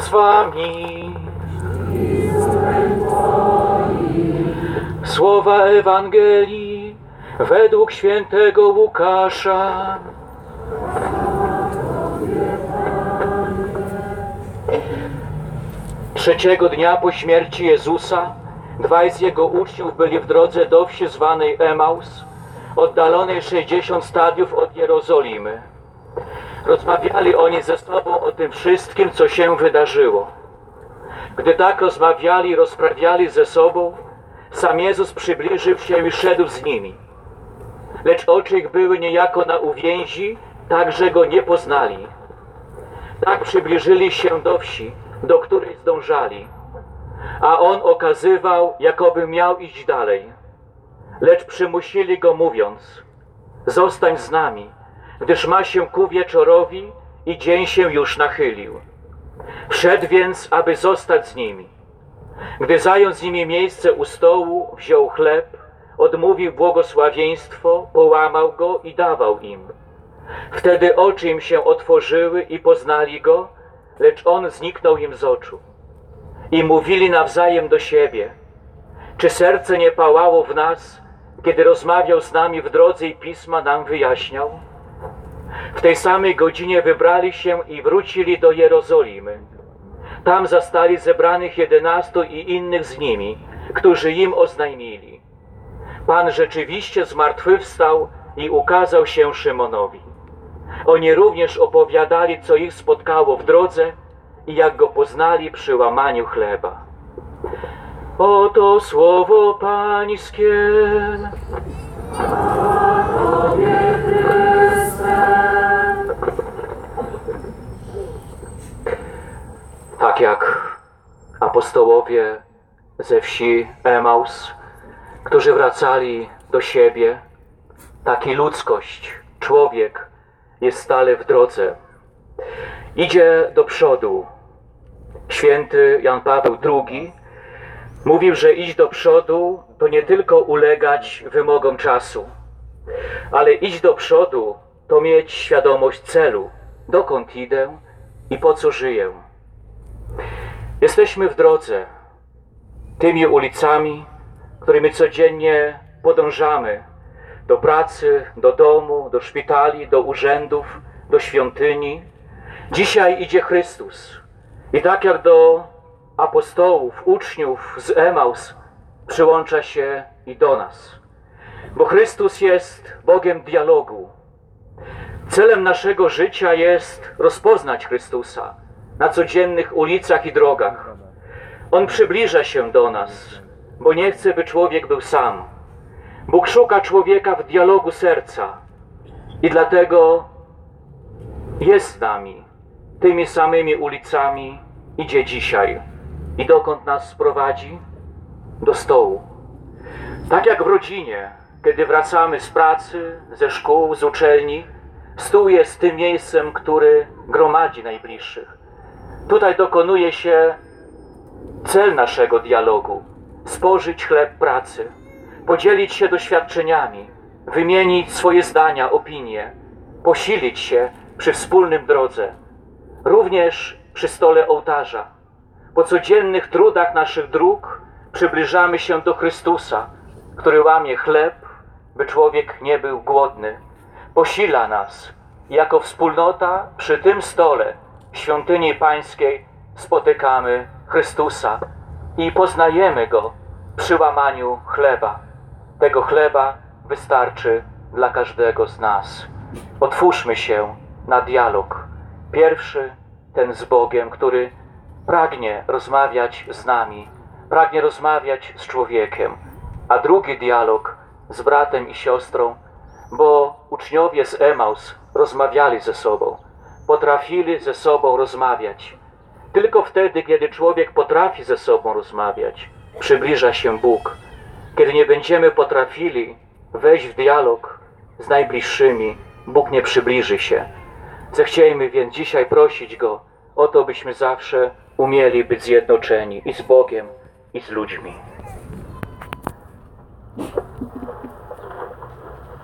z wami. Słowa Ewangelii według świętego Łukasza. Trzeciego dnia po śmierci Jezusa dwaj z jego uczniów byli w drodze do wsi zwanej Emaus, oddalonej 60 stadiów od Jerozolimy. Rozmawiali oni ze sobą o tym wszystkim, co się wydarzyło. Gdy tak rozmawiali i rozprawiali ze sobą, sam Jezus przybliżył się i szedł z nimi. Lecz oczy ich były niejako na uwięzi, tak że go nie poznali. Tak przybliżyli się do wsi, do której zdążali, a on okazywał, jakoby miał iść dalej. Lecz przymusili go, mówiąc: zostań z nami, gdyż ma się ku wieczorowi i dzień się już nachylił. Wszedł więc, aby zostać z nimi. Gdy zajął z nimi miejsce u stołu, wziął chleb, odmówił błogosławieństwo, połamał go i dawał im. Wtedy oczy im się otworzyły i poznali go, lecz on zniknął im z oczu. I mówili nawzajem do siebie: czy serce nie pałało w nas, kiedy rozmawiał z nami w drodze i pisma nam wyjaśniał? W tej samej godzinie wybrali się i wrócili do Jerozolimy. Tam zastali zebranych 11 i innych z nimi, którzy im oznajmili: Pan rzeczywiście zmartwychwstał i ukazał się Szymonowi. Oni również opowiadali, co ich spotkało w drodze i jak go poznali przy łamaniu chleba. Oto słowo Pańskie. Tak jak apostołowie ze wsi Emaus, którzy wracali do siebie, tak i ludzkość, człowiek jest stale w drodze. Idzie do przodu. Święty Jan Paweł II mówił, że iść do przodu to nie tylko ulegać wymogom czasu, ale iść do przodu to mieć świadomość celu, dokąd idę i po co żyję. Jesteśmy w drodze, tymi ulicami, którymi codziennie podążamy do pracy, do domu, do szpitali, do urzędów, do świątyni. Dzisiaj idzie Chrystus i tak jak do apostołów, uczniów z Emaus, przyłącza się i do nas. Bo Chrystus jest Bogiem dialogu. Celem naszego życia jest rozpoznać Chrystusa na codziennych ulicach i drogach. On przybliża się do nas, bo nie chce, by człowiek był sam. Bóg szuka człowieka w dialogu serca i dlatego jest z nami. Tymi samymi ulicami idzie dzisiaj. I dokąd nas sprowadzi? Do stołu. Tak jak w rodzinie, kiedy wracamy z pracy, ze szkół, z uczelni, stół jest tym miejscem, który gromadzi najbliższych. Tutaj dokonuje się cel naszego dialogu. Spożyć chleb pracy, podzielić się doświadczeniami, wymienić swoje zdania, opinie, posilić się przy wspólnym drodze. Również przy stole ołtarza. Po codziennych trudach naszych dróg przybliżamy się do Chrystusa, który łamie chleb, by człowiek nie był głodny. Posila nas. Jako wspólnota przy tym stole w świątyni Pańskiej spotykamy Chrystusa i poznajemy Go przy łamaniu chleba. Tego chleba wystarczy dla każdego z nas. Otwórzmy się na dialog. Pierwszy, ten z Bogiem, który pragnie rozmawiać z nami, pragnie rozmawiać z człowiekiem, a drugi dialog z bratem i siostrą, bo uczniowie z Emaus rozmawiali ze sobą, potrafili ze sobą rozmawiać. Tylko wtedy, kiedy człowiek potrafi ze sobą rozmawiać, przybliża się Bóg. Kiedy nie będziemy potrafili wejść w dialog z najbliższymi, Bóg nie przybliży się. Zechciejmy więc dzisiaj prosić Go o to, byśmy zawsze umieli być zjednoczeni i z Bogiem, i z ludźmi.